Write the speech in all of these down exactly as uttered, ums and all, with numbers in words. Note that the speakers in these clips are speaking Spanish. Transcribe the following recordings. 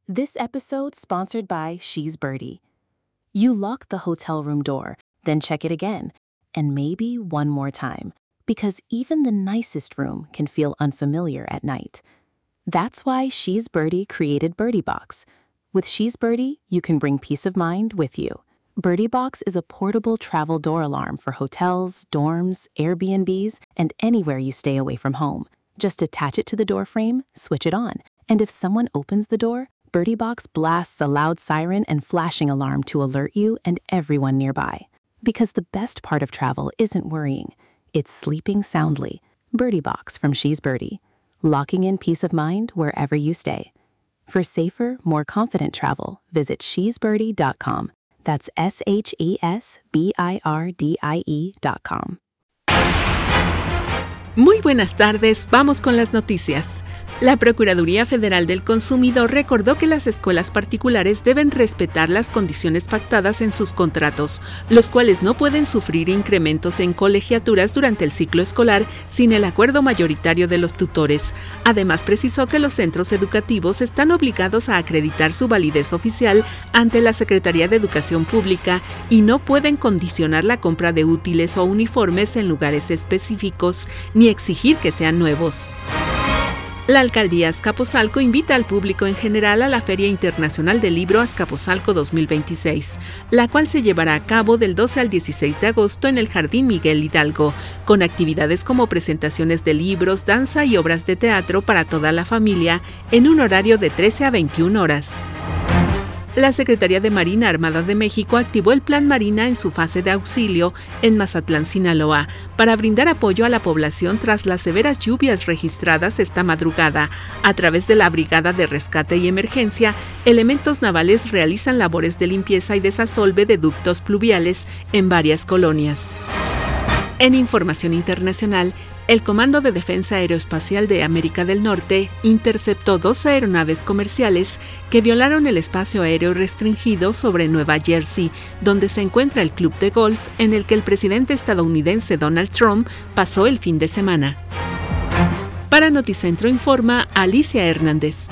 This episode sponsored by She's Birdie. You lock the hotel room door, then check it again, and maybe one more time, because even the nicest room can feel unfamiliar at night. That's why She's Birdie created Birdie Box. With She's Birdie, you can bring peace of mind with you. Birdie Box is a portable travel door alarm for hotels, dorms, Airbnbs, and anywhere you stay away from home. Just attach it to the door frame, switch it on, and if someone opens the door, Birdie Box blasts a loud siren and flashing alarm to alert you and everyone nearby. Because the best part of travel isn't worrying, it's sleeping soundly. Birdie Box from She's Birdie, locking in peace of mind wherever you stay. For safer, more confident travel, visit she's birdie dot com. That's S H E S B I R D I E dot com. Muy buenas tardes, vamos con las noticias. La Procuraduría Federal del Consumidor recordó que las escuelas particulares deben respetar las condiciones pactadas en sus contratos, los cuales no pueden sufrir incrementos en colegiaturas durante el ciclo escolar sin el acuerdo mayoritario de los tutores. Además, precisó que los centros educativos están obligados a acreditar su validez oficial ante la Secretaría de Educación Pública y no pueden condicionar la compra de útiles o uniformes en lugares específicos ni exigir que sean nuevos. La Alcaldía Azcapotzalco invita al público en general a la Feria Internacional del Libro Azcapotzalco dos mil veintiséis, la cual se llevará a cabo del doce al dieciséis de agosto en el Jardín Miguel Hidalgo, con actividades como presentaciones de libros, danza y obras de teatro para toda la familia en un horario de trece a veintiuna horas. La Secretaría de Marina Armada de México activó el Plan Marina en su fase de auxilio en Mazatlán, Sinaloa, para brindar apoyo a la población tras las severas lluvias registradas esta madrugada. A través de la Brigada de Rescate y Emergencia, elementos navales realizan labores de limpieza y desasolve de ductos pluviales en varias colonias. En información internacional, el Comando de Defensa Aeroespacial de América del Norte interceptó dos aeronaves comerciales que violaron el espacio aéreo restringido sobre Nueva Jersey, donde se encuentra el club de golf en el que el presidente estadounidense Donald Trump pasó el fin de semana. Para Noticentro informa Alicia Hernández.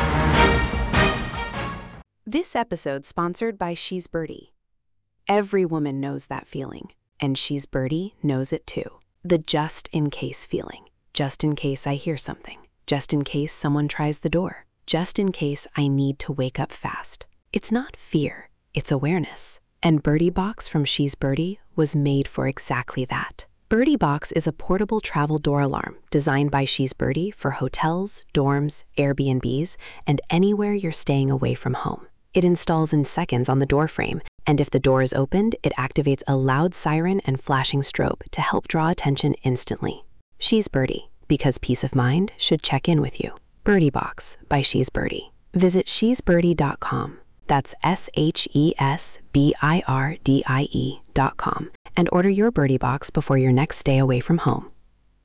This episode sponsored by She's Birdie. Every woman knows that feeling, and She's Birdie knows it too. The just-in-case feeling. Just in case I hear something. Just in case someone tries the door. Just in case I need to wake up fast. It's not fear, it's awareness. And Birdie Box from She's Birdie was made for exactly that. Birdie Box is a portable travel door alarm designed by She's Birdie for hotels, dorms, Airbnbs, and anywhere you're staying away from home. It installs in seconds on the door frame, and if the door is opened, it activates a loud siren and flashing strobe to help draw attention instantly. She's Birdie, because peace of mind should check in with you. Birdie Box by She's Birdie. Visit she's birdie dot com. That's S H E S B I R D I E dot com and order your Birdie Box before your next stay away from home.